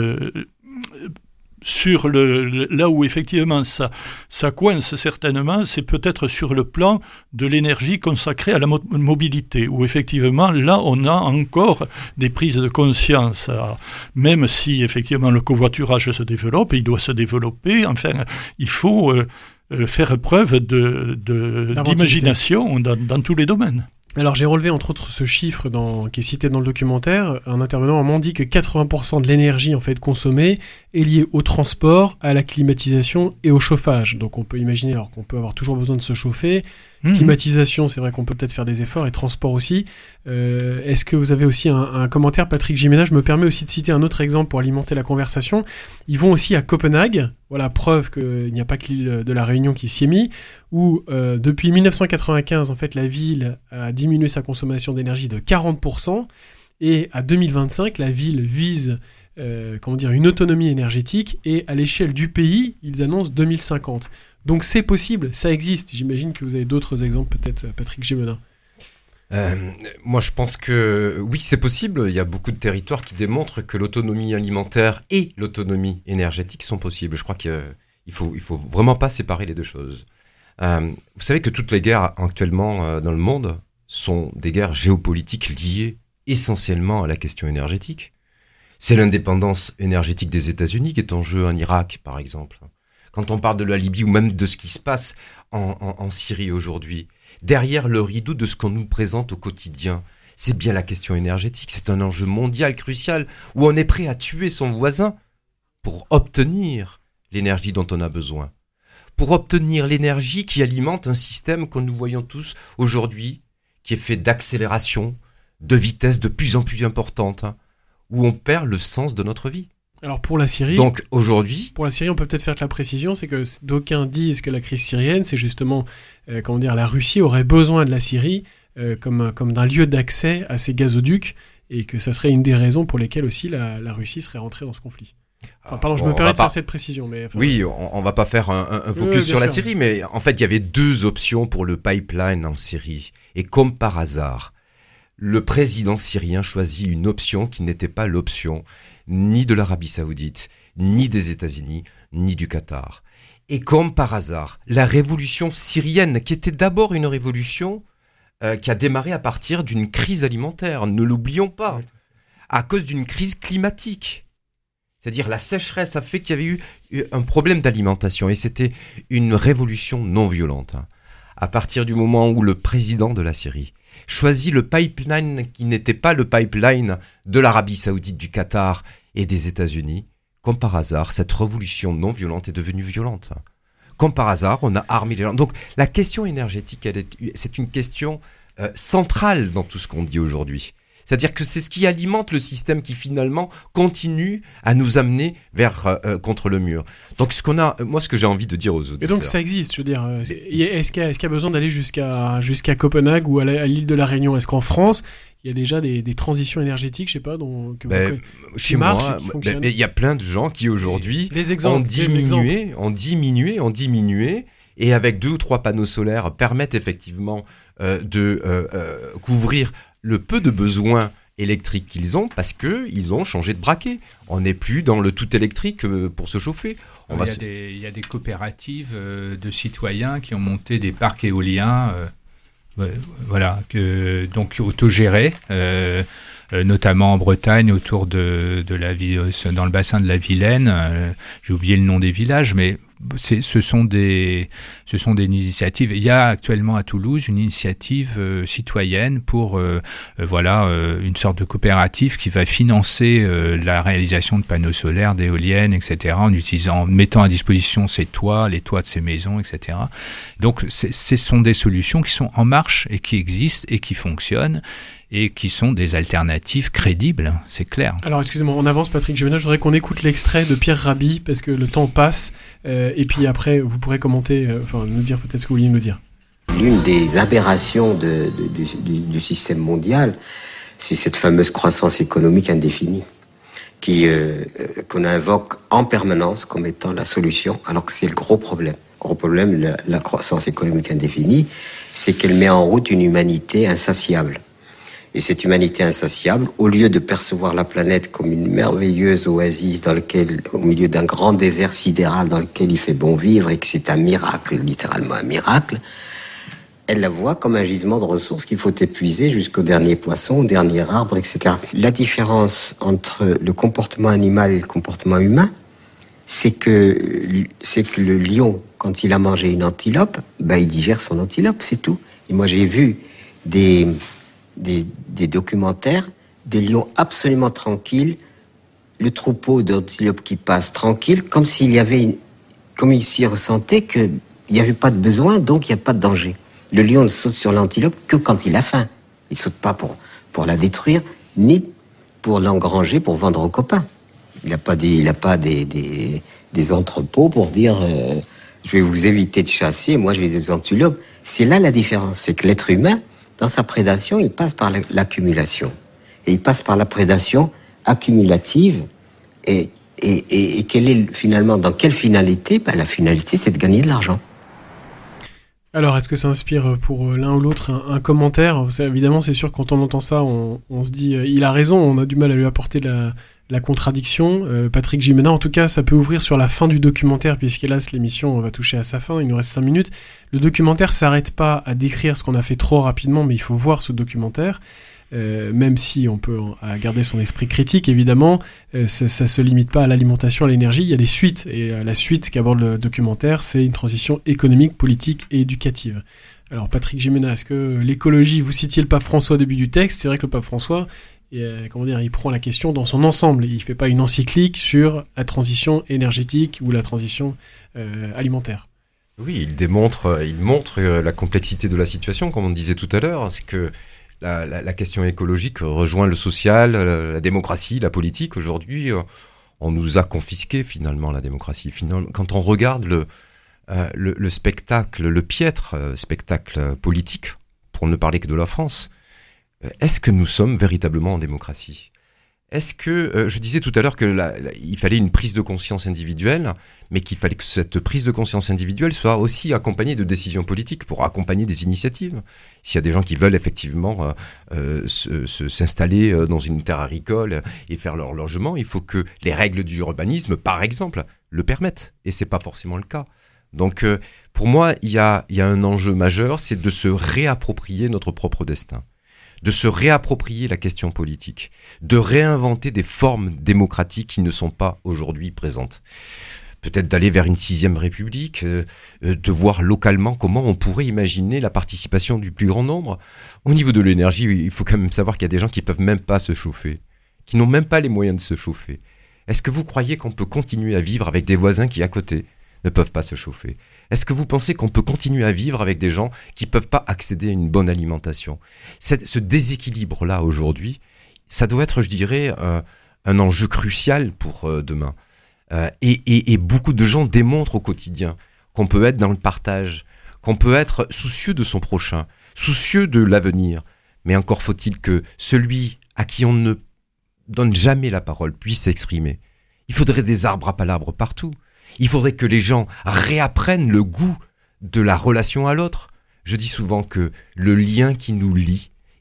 là où effectivement ça coince certainement, c'est peut-être sur le plan de l'énergie consacrée à la mobilité, où effectivement là on a encore des prises de conscience, même si effectivement le covoiturage se développe, et il doit se développer, enfin il faut faire preuve d'imagination dans tous les domaines. Alors j'ai relevé entre autres ce chiffre qui est cité dans le documentaire. Un intervenant m'a dit que 80% de l'énergie en fait consommée est liée au transport, à la climatisation et au chauffage. Donc on peut imaginer alors qu'on peut avoir toujours besoin de se chauffer. Climatisation, c'est vrai qu'on peut peut-être faire des efforts, et transport aussi. Est-ce que vous avez aussi un commentaire, Patrick Gimena? Je me permets aussi de citer un autre exemple pour alimenter la conversation. Ils vont aussi à Copenhague, voilà, preuve qu'il n'y a pas que l'île de la Réunion qui s'y est mis, où depuis 1995, en fait, la ville a diminué sa consommation d'énergie de 40%, et à 2025, la ville vise une autonomie énergétique, et à l'échelle du pays, ils annoncent 2050. Donc c'est possible, ça existe. J'imagine que vous avez d'autres exemples, peut-être, Patrick Gémenin. Moi, je pense que oui, c'est possible. Il y a beaucoup de territoires qui démontrent que l'autonomie alimentaire et l'autonomie énergétique sont possibles. Je crois qu'il faut vraiment pas séparer les deux choses. Vous savez que toutes les guerres actuellement dans le monde sont des guerres géopolitiques liées essentiellement à la question énergétique. C'est l'indépendance énergétique des États-Unis qui est en jeu en Irak, par exemple. Quand on parle de la Libye ou même de ce qui se passe en Syrie aujourd'hui, derrière le rideau de ce qu'on nous présente au quotidien, c'est bien la question énergétique. C'est un enjeu mondial crucial où on est prêt à tuer son voisin pour obtenir l'énergie dont on a besoin. Pour obtenir l'énergie qui alimente un système que nous voyons tous aujourd'hui, qui est fait d'accélération, de vitesse de plus en plus importante, où on perd le sens de notre vie. Alors pour la Syrie, donc aujourd'hui, on peut peut-être faire la précision, c'est que d'aucuns disent que la crise syrienne, c'est justement, la Russie aurait besoin de la Syrie comme d'un lieu d'accès à ces gazoducs, et que ça serait une des raisons pour lesquelles aussi la Russie serait rentrée dans ce conflit. Je me permets de faire cette précision. Oui, on va pas faire un focus sur la Syrie, mais en fait, il y avait deux options pour le pipeline en Syrie. Et comme par hasard, le président syrien choisit une option qui n'était pas l'option ni de l'Arabie Saoudite, ni des États-Unis, ni du Qatar. Et comme par hasard, la révolution syrienne, qui était d'abord une révolution qui a démarré à partir d'une crise alimentaire, ne l'oublions pas, à cause d'une crise climatique. C'est-à-dire la sécheresse a fait qu'il y avait eu un problème d'alimentation, et c'était une révolution non violente. À partir du moment où le président de la Syrie choisit le pipeline qui n'était pas le pipeline de l'Arabie Saoudite, du Qatar et des États-Unis, comme par hasard, cette révolution non violente est devenue violente. Comme par hasard, on a armé les gens. Donc la question énergétique, c'est une question centrale dans tout ce qu'on dit aujourd'hui. C'est-à-dire que c'est ce qui alimente le système qui finalement continue à nous amener contre le mur. Donc ce que j'ai envie de dire aux auditeurs. Et donc ça existe, je veux dire. Est-ce qu'il y a besoin d'aller jusqu'à Copenhague ou à l'île de la Réunion? Est-ce qu'en France, il y a déjà des transitions énergétiques, je sais pas, chez moi, il y a plein de gens qui aujourd'hui ont diminué, et avec 2 ou 3 panneaux solaires permettent effectivement de couvrir le peu de besoins électrique qu'ils ont parce qu'ils ont changé de braquet. On n'est plus dans le tout électrique pour se chauffer. Il y a des coopératives de citoyens qui ont monté des parcs éoliens donc autogérés, notamment en Bretagne, autour de la ville, dans le bassin de la Vilaine. J'ai oublié le nom des villages, mais ce sont des initiatives. Il y a actuellement à Toulouse une initiative citoyenne pour une sorte de coopérative qui va financer la réalisation de panneaux solaires, d'éoliennes, etc. en mettant à disposition les toits de ces maisons, etc. Donc ce sont des solutions qui sont en marche et qui existent et qui fonctionnent et qui sont des alternatives crédibles, c'est clair. Alors, excusez-moi, on avance, Patrick Gémenin. Je voudrais qu'on écoute l'extrait de Pierre Rabhi, parce que le temps passe, et puis après, vous pourrez commenter, nous dire peut-être ce que vous vouliez nous dire. L'une des aberrations du système mondial, c'est cette fameuse croissance économique indéfinie, qu'on invoque en permanence comme étant la solution, alors que c'est le gros problème. Le gros problème, la croissance économique indéfinie, c'est qu'elle met en route une humanité insatiable. Et cette humanité insatiable, au lieu de percevoir la planète comme une merveilleuse oasis au milieu d'un grand désert sidéral dans lequel il fait bon vivre et que c'est un miracle, littéralement un miracle, elle la voit comme un gisement de ressources qu'il faut épuiser jusqu'au dernier poisson, au dernier arbre, etc. La différence entre le comportement animal et le comportement humain, c'est que le lion, quand il a mangé une antilope, il digère son antilope, c'est tout. Et moi, j'ai vu des documentaires, des lions absolument tranquilles, le troupeau d'antilopes qui passe tranquille, comme s'il ressentait qu'il n'y avait pas de besoin, donc il n'y a pas de danger. Le lion ne saute sur l'antilope que quand il a faim. Il ne saute pas pour la détruire, ni pour l'engranger, pour vendre aux copains. Il n'a pas des entrepôts pour dire je vais vous éviter de chasser, moi j'ai des antilopes. C'est là la différence, c'est que l'être humain, dans sa prédation, il passe par l'accumulation. Et il passe par la prédation accumulative. Et quelle est finalement, dans quelle finalité ? La finalité, c'est de gagner de l'argent. Alors, est-ce que ça inspire pour l'un ou l'autre un commentaire ? Évidemment, c'est sûr, quand on entend ça, on se dit il a raison, on a du mal à lui apporter la contradiction. Patrick Gémenin, en tout cas, ça peut ouvrir sur la fin du documentaire, puisqu'hélas, l'émission va toucher à sa fin, il nous reste 5 minutes. Le documentaire s'arrête pas à décrire ce qu'on a fait trop rapidement, mais il faut voir ce documentaire, même si on peut garder son esprit critique, évidemment, ça se limite pas à l'alimentation, à l'énergie, il y a des suites, et la suite qu'aborde le documentaire, c'est une transition économique, politique et éducative. Alors, Patrick Gémenin, est-ce que l'écologie, vous citiez le pape François au début du texte, c'est vrai que le pape François, il prend la question dans son ensemble. Il ne fait pas une encyclique sur la transition énergétique ou la transition alimentaire. Oui, il montre la complexité de la situation, comme on disait tout à l'heure. C'est que la question écologique rejoint le social, la démocratie, la politique. Aujourd'hui, on nous a confisqué finalement la démocratie. Quand on regarde le spectacle, le piètre spectacle politique, pour ne parler que de la France, est-ce que nous sommes véritablement en démocratie ? Est-ce que, je disais tout à l'heure qu'il fallait une prise de conscience individuelle, mais qu'il fallait que cette prise de conscience individuelle soit aussi accompagnée de décisions politiques pour accompagner des initiatives. S'il y a des gens qui veulent effectivement s'installer dans une terre agricole et faire leur logement, il faut que les règles du urbanisme, par exemple, le permettent. Et ce n'est pas forcément le cas. Donc, pour moi, il y a un enjeu majeur, c'est de se réapproprier notre propre destin, de se réapproprier la question politique, de réinventer des formes démocratiques qui ne sont pas aujourd'hui présentes. Peut-être d'aller vers une 6e République, de voir localement comment on pourrait imaginer la participation du plus grand nombre. Au niveau de l'énergie, il faut quand même savoir qu'il y a des gens qui ne peuvent même pas se chauffer, qui n'ont même pas les moyens de se chauffer. Est-ce que vous croyez qu'on peut continuer à vivre avec des voisins qui, à côté, ne peuvent pas se chauffer ? Est-ce que vous pensez qu'on peut continuer à vivre avec des gens qui ne peuvent pas accéder à une bonne alimentation ? Ce déséquilibre-là, aujourd'hui, ça doit être, je dirais, un enjeu crucial pour demain. Et beaucoup de gens démontrent au quotidien qu'on peut être dans le partage, qu'on peut être soucieux de son prochain, soucieux de l'avenir. Mais encore faut-il que celui à qui on ne donne jamais la parole puisse s'exprimer. Il faudrait des arbres à palabres partout. Il faudrait que les gens réapprennent le goût de la relation à l'autre. Je dis souvent que le lien qui nous lie,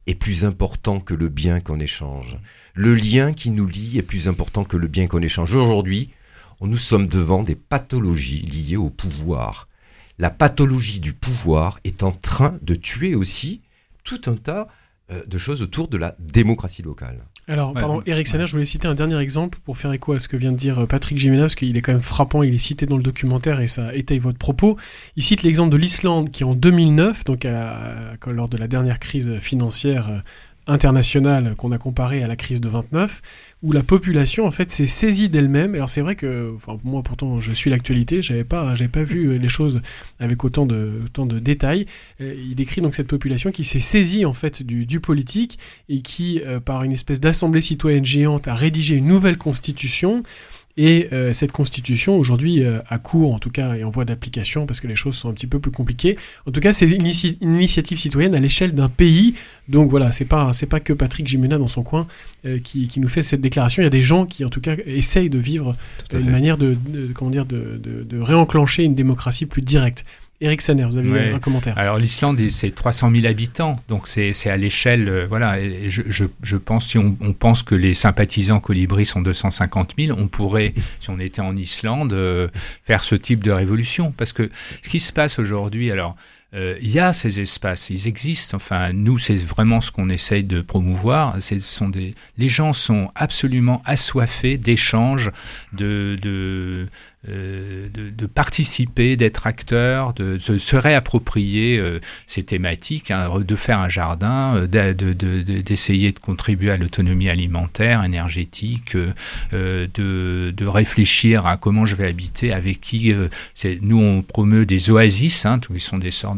est plus important que le bien qu'on échange. Le lien qui nous lie est plus important que le bien qu'on échange. Aujourd'hui, nous sommes devant des pathologies liées au pouvoir. La pathologie du pouvoir est en train de tuer aussi tout un tas de choses autour de la démocratie locale. Alors, pardon, Eric Saner, je voulais citer un dernier exemple pour faire écho à ce que vient de dire Patrick Gimena, parce qu'il est quand même frappant, il est cité dans le documentaire et ça étaye votre propos. Il cite l'exemple de l'Islande qui, en 2009, donc lors de la dernière crise financière internationale qu'on a comparée à la crise de 29, où la population en fait s'est saisie d'elle-même. Alors c'est vrai que, moi pourtant je suis l'actualité, j'avais pas vu les choses avec autant de détails. Il décrit donc cette population qui s'est saisie en fait du politique et qui, par une espèce d'assemblée citoyenne géante, a rédigé une nouvelle constitution. Et cette constitution, aujourd'hui, à court, en tout cas, et en voie d'application, parce que les choses sont un petit peu plus compliquées. En tout cas, c'est une initiative citoyenne à l'échelle d'un pays. Donc voilà, c'est pas que Patrick Gimena dans son coin qui nous fait cette déclaration. Il y a des gens qui, en tout cas, essayent de vivre une manière de réenclencher une démocratie plus directe. Eric Saner, vous avez un commentaire. Alors l'Islande, c'est 300 000 habitants, donc c'est à l'échelle, voilà. Et je pense, si on pense que les sympathisants Colibri sont 250 000, on pourrait, si on était en Islande, faire ce type de révolution. Parce que ce qui se passe aujourd'hui, alors, il y a ces espaces, ils existent. Enfin, nous, c'est vraiment ce qu'on essaye de promouvoir. Les gens sont absolument assoiffés d'échanges, de participer, d'être acteurs, de se réapproprier ces thématiques, de faire un jardin, d'essayer de contribuer à l'autonomie alimentaire, énergétique, de réfléchir à comment je vais habiter, avec qui. Nous, on promeut des oasis, qui sont des sortes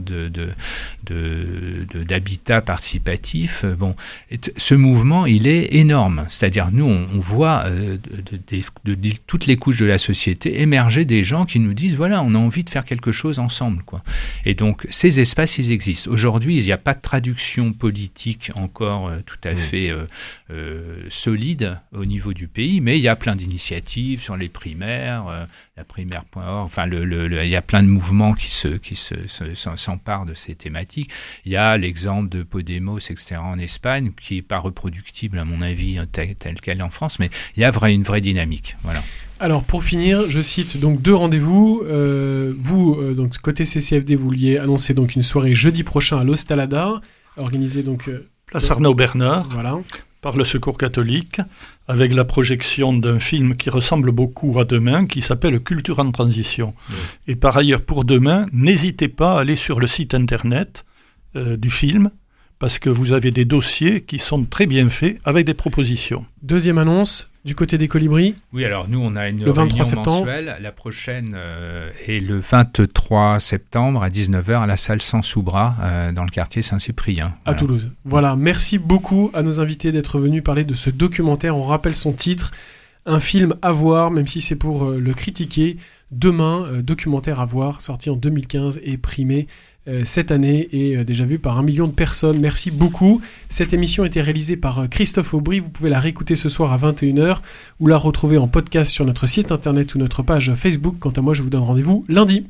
d'habitat participatif. Bon, ce mouvement, il est énorme. C'est-à-dire, nous, on voit de toutes les couches de la société émerger des gens qui nous disent, voilà, on a envie de faire quelque chose ensemble, quoi. Et donc, ces espaces, ils existent. Aujourd'hui, il n'y a pas de traduction politique encore tout à fait solide au niveau du pays, mais il y a plein d'initiatives sur les primaires, la primaire.org, enfin, il y a plein de mouvements qui s'emparent de ces thématiques. Il y a l'exemple de Podemos, etc., en Espagne, qui n'est pas reproductible, à mon avis, tel qu'elle est en France, mais il y a une vraie dynamique. Voilà. Alors, pour finir, je cite donc 2 rendez-vous. Donc, côté CCFD, vous vouliez annoncer donc une soirée jeudi prochain à l'Ostalada, organisée donc... Place Arnaud Bernard, voilà, par le Secours catholique, avec la projection d'un film qui ressemble beaucoup à Demain, qui s'appelle Culture en transition. Et par ailleurs, pour Demain, n'hésitez pas à aller sur le site internet du film, parce que vous avez des dossiers qui sont très bien faits, avec des propositions. Deuxième annonce, du côté des Colibris. Oui, alors nous, on a une le 23 réunion septembre. mensuelle. La prochaine est le 23 septembre à 19h à la salle Sans Soubra, dans le quartier Saint-Cyprien. À Toulouse. Voilà, merci beaucoup à nos invités d'être venus parler de ce documentaire. On rappelle son titre, un film à voir, même si c'est pour le critiquer. Demain, documentaire à voir, sorti en 2015 et primé cette année et déjà vu par 1 million de personnes. Merci beaucoup. Cette émission a été réalisée par Christophe Aubry. Vous pouvez la réécouter ce soir à 21h ou la retrouver en podcast sur notre site internet ou notre page Facebook. Quant à moi, je vous donne rendez-vous lundi.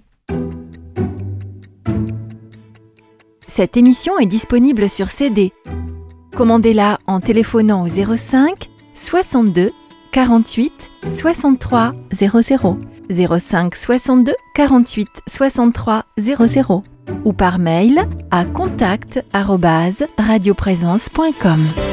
Cette émission est disponible sur CD. Commandez-la en téléphonant au 05 62 48 63 00. 05 62 48 63 00 ou par mail à contact@radioprésence.com.